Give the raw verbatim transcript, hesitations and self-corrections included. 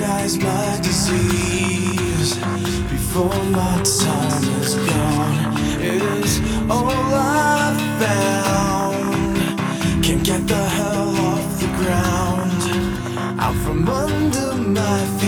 recognize my disease before my time is gone. Is all I found. Can't get the hell off the ground, out from under my feet.